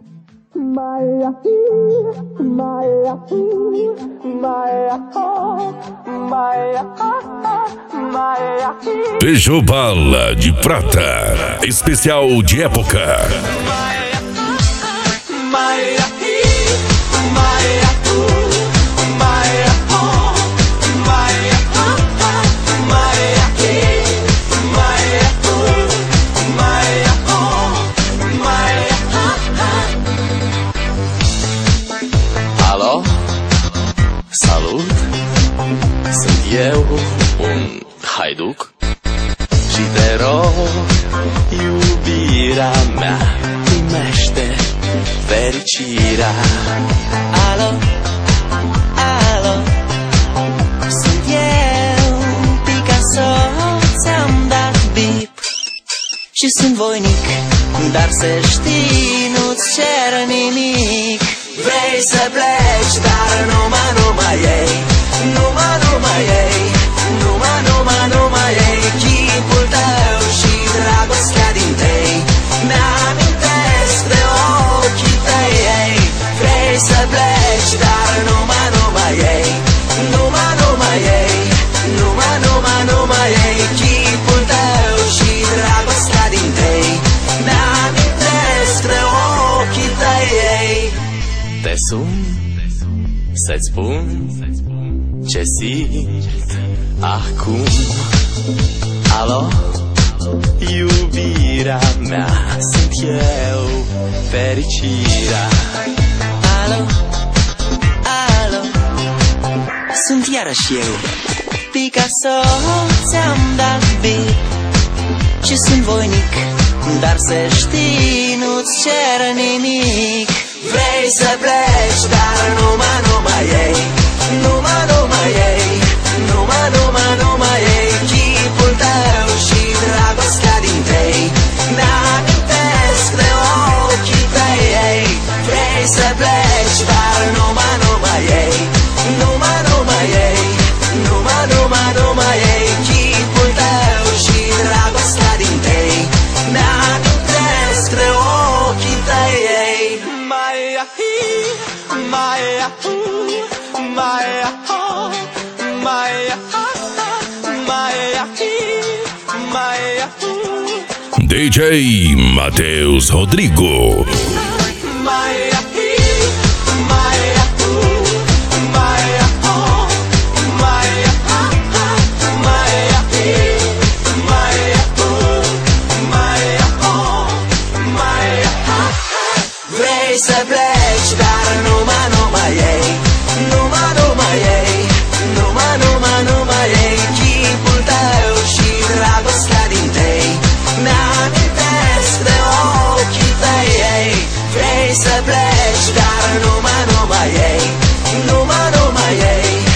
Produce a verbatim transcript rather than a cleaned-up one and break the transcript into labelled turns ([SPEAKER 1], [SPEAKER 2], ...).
[SPEAKER 1] Beijo Bala de Prata, especial de época.
[SPEAKER 2] Alo, salut, sunt eu, un haiduc și te rog, iubirea mea, primește fericirea. Alo, alo, sunt eu, Picasso, ți-am dat bip și sunt voinic, dar să știi, nu-ți cer nimic. Vrei să pleci, dar numai, numai ei, numai, numai ei, numai, numai, numai ei, chipul tău și dragostea din tei, mi-amintesc de ochii tăi, ei. Vrei să pleci, dar numai, numai ei, numai, numai ei, numai, numai, numai ei, chipul tău și dragostea din tei, mi-amintesc de ochii tăi, ei. Te sun să-ți spun ce simt acum. Alo, iubirea mea, sunt eu, fericirea. Alo, alo, sunt iarăși eu, Picasso, ți-am dat bip și sunt voinic, dar să știi, nu-ți cer nimic. Vrei să pleci, dar numai, numai ei, numai, numai ei, numai, numai, numai ei, chipul tău și dragostea din tei, mi-amintesc de ochii tăi, ei. Vrei să pleci, dar numai, numai ei, numai, numai ei, numai, numai, numai ei, chipul tău și dragostea din tei, mi-amintesc de ochii tăi, ei.
[SPEAKER 1] D J Matheus Rodrigo.
[SPEAKER 2] Vrei să pleci, dar numai, numai ei, numai, numai ei, numai, numai, numai ei, chipul tău și dragostea din tei, mi-amintesc de ochii tăi, ei. Vrei să pleci, dar numai, numai ei, numai, numai ei,